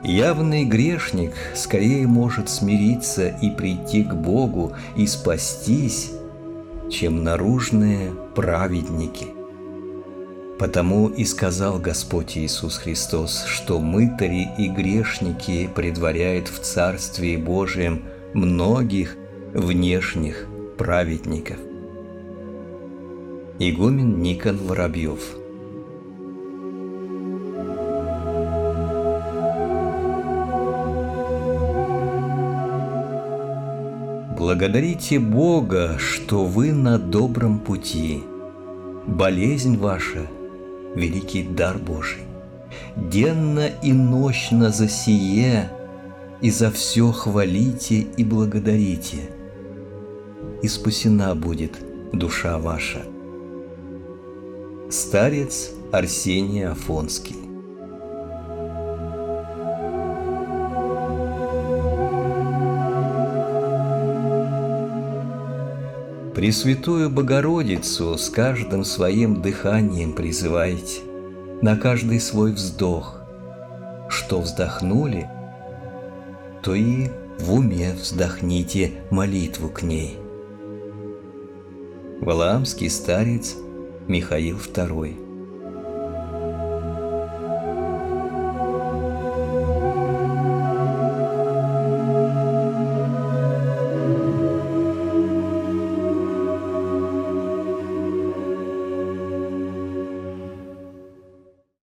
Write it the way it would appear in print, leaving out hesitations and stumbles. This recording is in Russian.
Явный грешник скорее может смириться и прийти к Богу и спастись, чем наружные праведники. Потому и сказал Господь Иисус Христос, что мытари и грешники предваряют в Царстве Божием многих внешних праведников. Игумен Никон Воробьев. Благодарите Бога, что вы на добром пути. Болезнь ваша – великий дар Божий. Денно и нощно за сие и за все хвалите и благодарите, и спасена будет душа ваша. Старец Арсений Афонский. Пресвятую Богородицу с каждым своим дыханием призывайте, на каждый свой вздох. Что вздохнули, то и в уме вздохните молитву к ней. Валаамский старец Михаил II.